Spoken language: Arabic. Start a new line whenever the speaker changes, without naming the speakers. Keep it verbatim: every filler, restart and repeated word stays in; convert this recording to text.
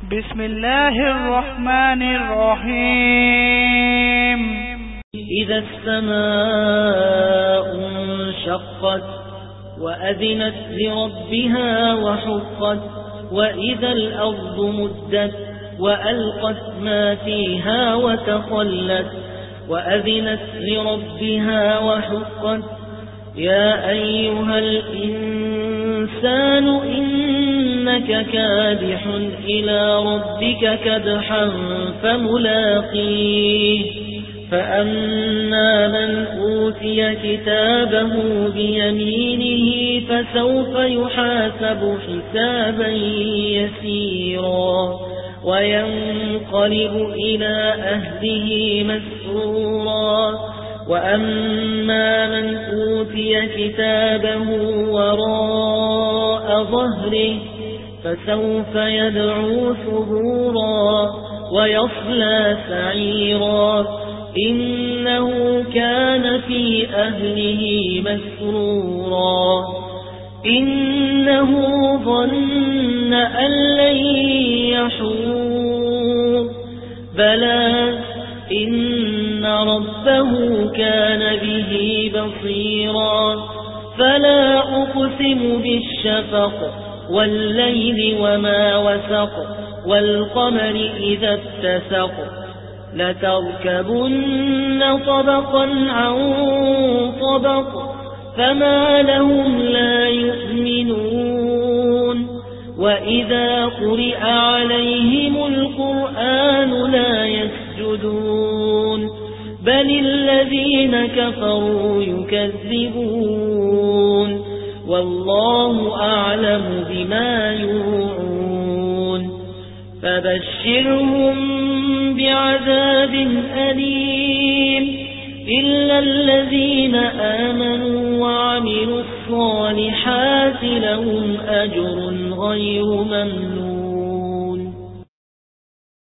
بسم الله الرحمن الرحيم.
إذا السماء انشقت وأذنت لربها وحقت وإذا الأرض مدت وألقت ما فيها وتخلت وأذنت لربها وحقت يا أيها الإنسان إنك كادح إلى ربك كدحا فملاقيه فأما من أوتي كتابه بيمينه فسوف يحاسب حسابا يسيرا وينقلب إلى أهله مسرورا وأما من أوتي كتابه وراء ظهره فسوف يدعو ثبورا ويصلى سعيرا إنه كان في أهله مسرورا إنه ظن أن لن يحور بلى إن ربه كان به بصيرا فلا أقسم بالشفق والليل وما وسق والقمر إذا اتسق لتركبن طبقا عن طبق فما لهم لا يؤمنون وإذا قرئ عليهم القرآن لا يسجدون بل الذين كفروا يكذبون والله أعلم بما يوعون فبشرهم بعذاب أليم إلا الذين آمنوا وعملوا الصالحات لهم أجر غير ممنون.